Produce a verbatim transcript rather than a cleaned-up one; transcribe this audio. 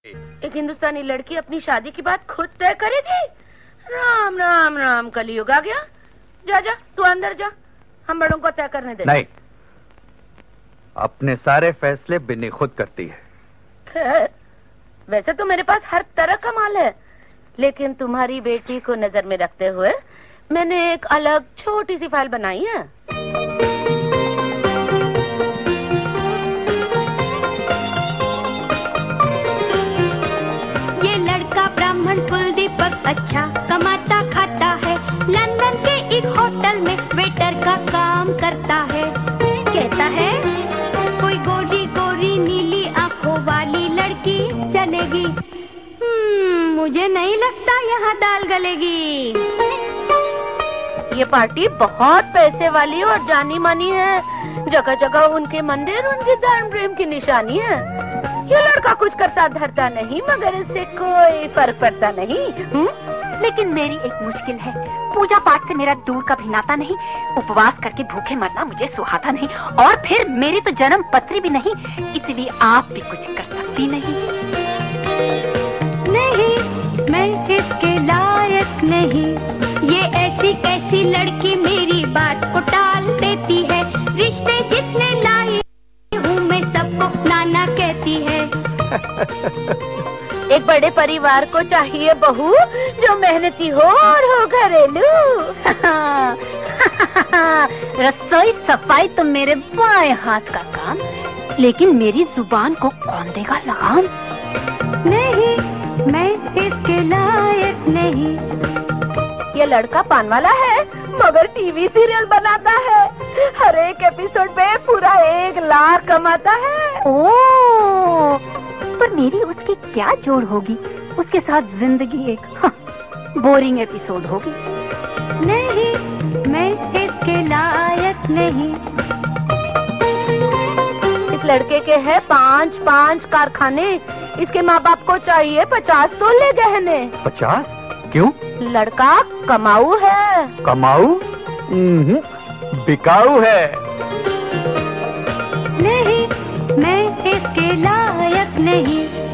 एक हिंदुस्तानी लड़की अपनी शादी की बात खुद तय करेगी? राम राम राम, कलयुग आ गया। जा जा तू अंदर जा, हम बड़ों को तय करने दे। नहीं, अपने सारे फैसले बिन्नी खुद करती है। खैर, वैसे तो मेरे पास हर तरह का माल है, लेकिन तुम्हारी बेटी को नजर में रखते हुए मैंने एक अलग छोटी सी फाइल बनाई है। ये लड़का ब्राह्मण कुलदीपक अच्छा कमाता खाता है, लंदन के एक होटल में वेटर का काम करता है। कहता है कोई गोरी गोरी नीली आंखों वाली लड़की चलेगी। हम्म, मुझे नहीं लगता यहाँ दाल गलेगी। ये पार्टी बहुत पैसे वाली और जानी मानी है, जगह जगह उनके मंदिर उनके धर्म प्रेम की निशानी है। ये लड़का कुछ करता धरता नहीं, मगर इससे कोई फर्क पड़ता नहीं। हुँ? लेकिन मेरी एक मुश्किल है, पूजा पाठ से मेरा दूर का भी नाता नहीं, उपवास करके भूखे मरना मुझे सुहाता नहीं, और फिर मेरी तो जन्म पत्री भी नहीं, इसलिए आप भी कुछ कर सकती नहीं। नहीं, मैं इसके लायक नहीं। ये ऐसी कैसी लड़की मेरी बात को टाल देती है। रिश्ते जितने लाई हूँ मैं सबको नाना कहती है। एक बड़े परिवार को चाहिए बहू जो मेहनती हो और हो घरेलू। रसोई सफाई तो मेरे बाएं हाथ का काम, लेकिन मेरी जुबान को कौन देगा लगाम? नहीं, मैं इसके लायक नहीं। ये लड़का पान वाला है, मगर टीवी सीरियल बनाता है। हर एक एपिसोड में पूरा एक लाख कमाता है। ओह, पर मेरी उसकी क्या जोड़ होगी? उसके साथ जिंदगी एक हाँ, बोरिंग एपिसोड होगी। नहीं, मैं इसके लायक नहीं। इस लड़के के हैं पांच पांच कारखाने, इसके माँ बाप को चाहिए पचास तोले गहने। पचास? क्यों? लड़का कमाऊ है। कमाऊ? बिकाऊ है। नहीं, मैं इसके लायक नहीं।